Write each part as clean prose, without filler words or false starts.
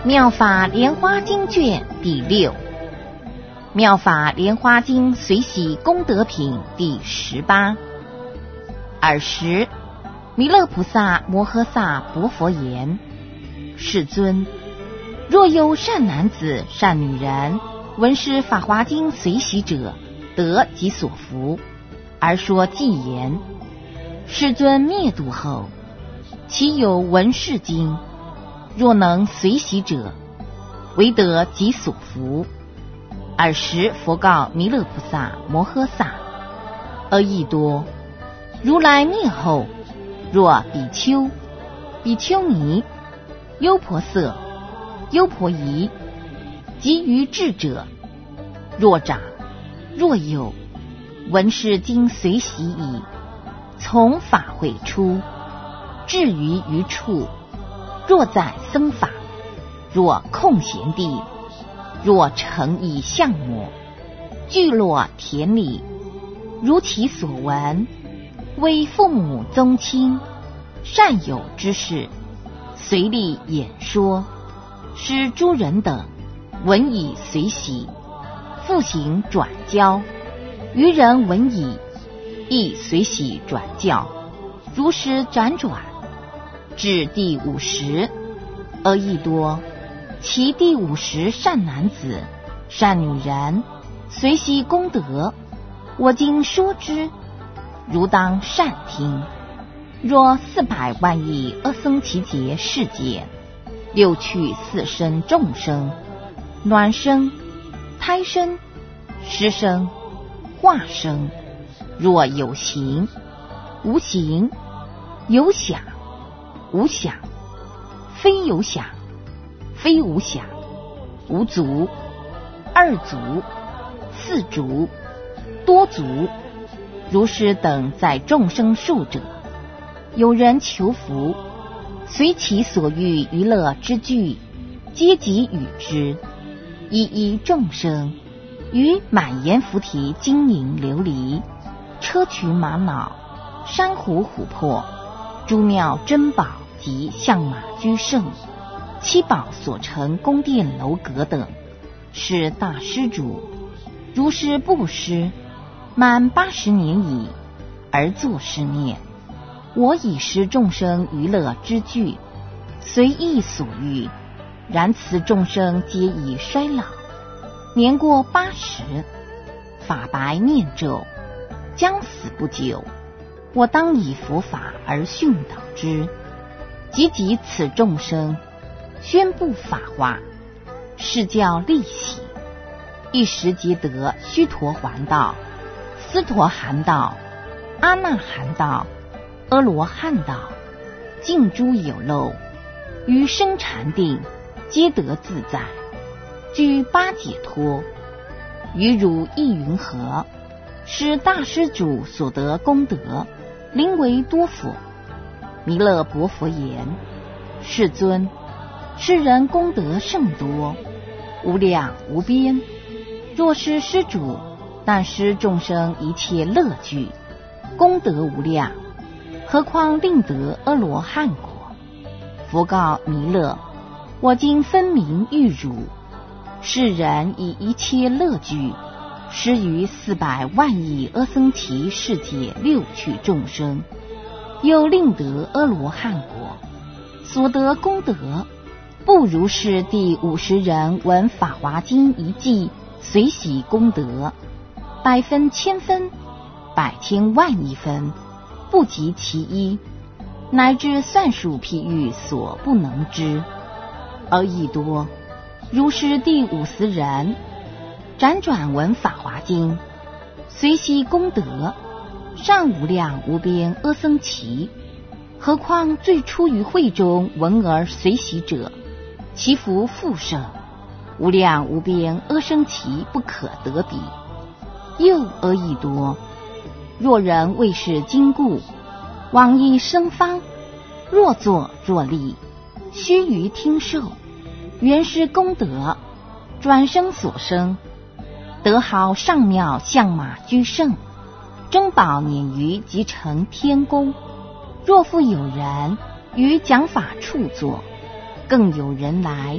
妙法莲花经卷第6，妙法莲花经随喜功德品第18。尔时，弥勒菩萨摩诃萨薄佛言：世尊，若有善男子、善女人，闻是法华经随喜者，得其所福，而说偈言：世尊灭度后，其有闻是经？若能随喜者，唯得其所福。尔时佛告弥勒菩萨摩诃萨：阿逸多，如来灭后，若比丘、比丘尼、优婆塞、优婆夷及于智者，若长若幼，闻是经随喜已，从法会出，至于余处，若在僧法，若空闲地，若成以相模，聚落田里，如其所闻，为父母宗亲善友之事，随力演说，使诸人等闻以随喜，复行转教，余人闻已，亦随喜转教，如实辗转，至第50。阿逸多，其第50善男子、善女人，随喜功德，我今说之，如当善听。若400万亿阿僧祇劫世界，六趣四生众生，卵生、胎生、湿生、化生，若有形、无形，有想、无想，非有想、非无想，无足、二足、四足、多足，如是等在众生数者，有人求福，随其所欲娱乐之具，皆给予之，一一众生，于满言菩提金银琉璃、砗磲玛瑙、珊瑚琥珀、诸妙珍宝及象马居胜、七宝所成宫殿楼阁等，是大施主，如是布施，满80年矣，而作是念：我已施众生娱乐之具，随意所欲，然此众生皆已衰老，年过80，发白念咒，将死不久，我当以佛法而训导之，及此众生，宣布法华，是教利喜，一时即得须陀洹道、斯陀含道、阿那含道、阿罗汉道，尽诸有漏，于生禅定，皆得自在，具八解脱。于汝意云何？是大施主所得功德，临为多否？弥勒薄佛言：世尊，世人功德甚多，无量无边。若是施主，但施众生一切乐具，功德无量，何况令得阿罗汉果？佛告弥勒：我今分明喻汝，世人以一切乐具，施于400万亿阿僧祇世界六趣众生，又令得阿罗汉果，所得功德，不如是第50人闻法华经一偈，随喜功德，100分、1000分、100千万亿分，不及其一，乃至算数譬喻所不能知。阿逸多，如是第50人，辗转闻法华经，随喜功德，尚无量无边阿僧祇，何况最初于会中闻而随喜者，其福复盛，无量无边阿僧祇不可得比。又阿逸多，若人为是经故，往诣生方，若坐若立，须臾听受，原是功德，转生所生，得好上妙象马居胜，珍宝辇于即成天宫。若复有人于讲法处坐，更有人来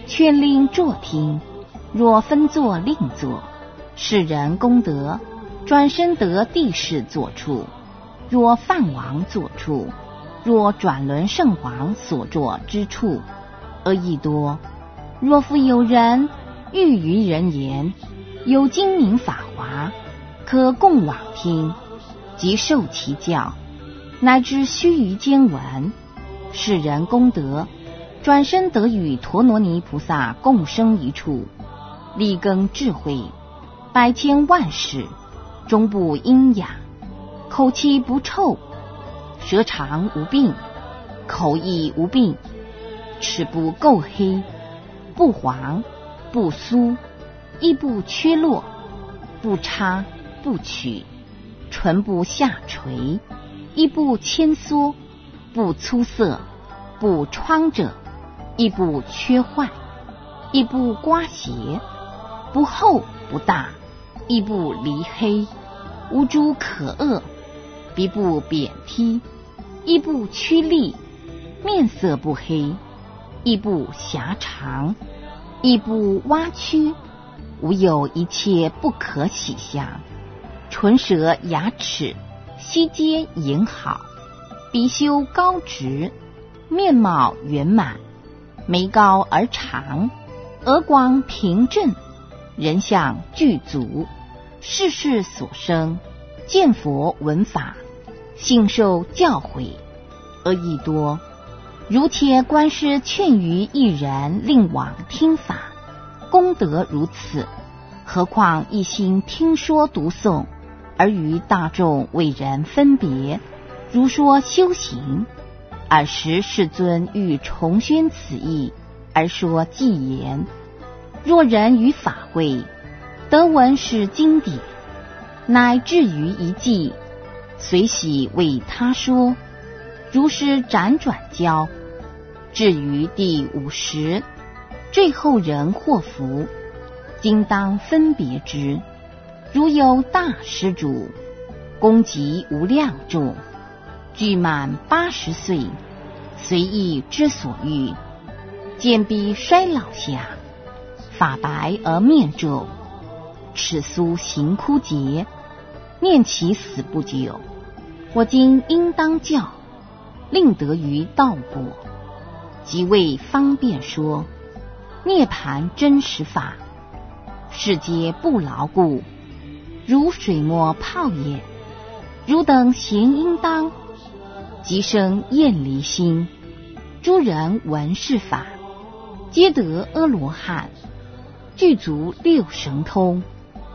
劝令坐听，若分作另作，世人功德，转身得地势坐处；若梵王坐处，若转轮圣王所坐之处，而亦多。若复有人欲于人言，有精明法华，可共往听，即受其教，乃至须臾间闻，世人功德，转身得与陀罗尼菩萨共生一处，力耕智慧，百千万世，终不阴哑，口气不臭，舌长无病，口亦无病，齿不垢黑，不黄不酥，亦不缺落，不差不取，唇不下垂，亦不牵缩，不粗涩，不疮者，亦不缺坏，亦不刮邪，不厚不大，亦不离黑，无诸可恶，鼻不扁踢，亦不曲利，面色不黑，亦不狭长，亦不歪曲，无有一切不可喜相。唇舌牙齿悉皆严好，鼻修高直，面貌圆满，眉高而长，额光平正，人相具足，世事所生，见佛闻法，信受教诲，而亦多。如且观师劝于一人令往听法，功德如此，何况一心听说读诵，而于大众为人分别，如说修行。尔时世尊欲重宣此义，而说偈言：若人于法会得闻是经典，乃至于一偈，随喜为他说，如是辗转教，至于第50，最后人获福，今当分别之。如有大施主，功极无量众，具满80岁，随意之所欲，见彼衰老下，发白而面皱，齿酥形枯竭，念其死不久，我今应当教，令得于道果，即为方便说涅盘真实法，世皆不牢固，如水墨泡也。汝等贤应当，即生厌离心。诸人闻是法，皆得阿罗汉，具足6神通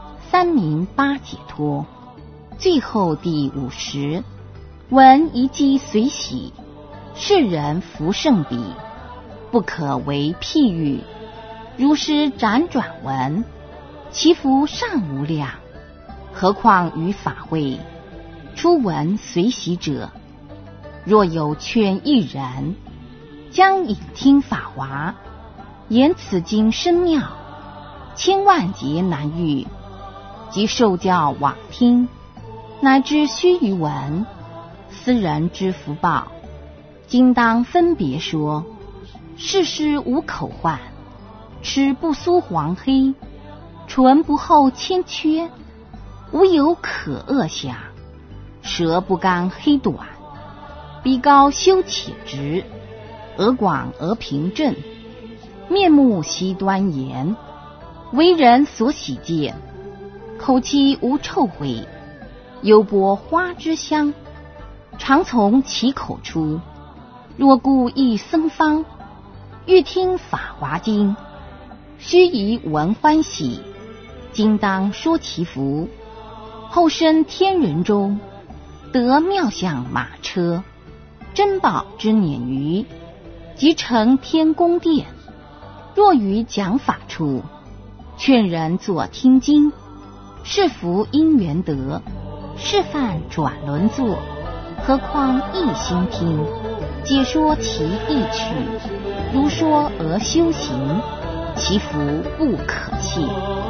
，3明8解脱。最后第50，闻一偈随喜，世人福胜彼，不可为譬喻。如是辗转闻，其福尚无量，何况于法会初闻随喜者。若有劝一人，将引听法华，言此经深妙，千万劫难遇，即受教往听，乃至须臾闻，斯人之福报，今当分别说。世事无口患，齿不酥黄黑，唇不厚欠缺，无有可恶相，舌不干黑短，鼻高修且直，额广而平正，面目悉端严，为人所喜见，口气无臭秽，幽波花之香，常从其口出。若故一僧方，欲听法华经，须臾闻欢喜，今当说其福。后生天人中，得妙相马车，珍宝之辇鱼，即成天宫殿。若于讲法处，劝人作听经，是福因缘得，示范转轮座，何况一心听，解说其意趣，如说而修行，其福不可弃。